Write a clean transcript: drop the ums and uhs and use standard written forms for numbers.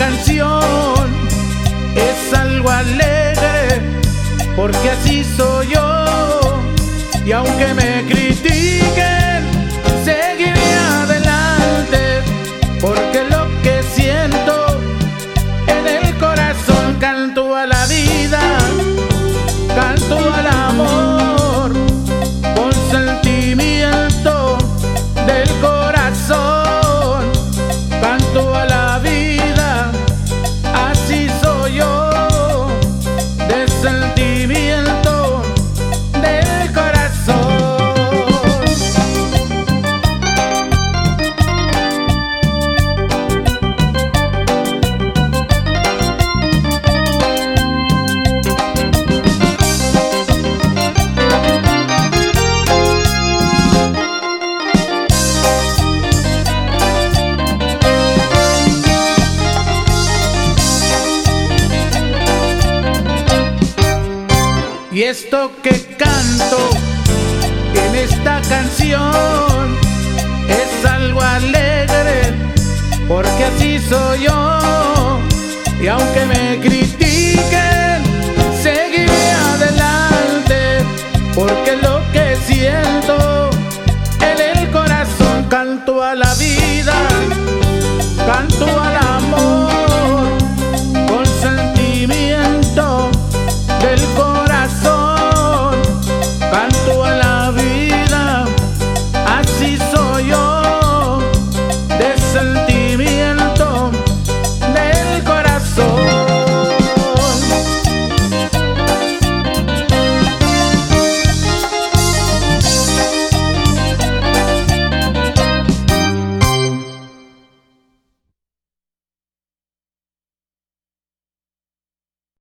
canción es algo alegre, porque así soy yo. Y aunque me critiquen, seguiré adelante, porque lo que siento en el corazón, canto a la vida, canto al amor, con sentimiento del corazón, canto a la vida, así soy yo, de sentimiento del corazón. Y esto que canto en esta canción es algo alegre, porque así soy yo. Y aunque me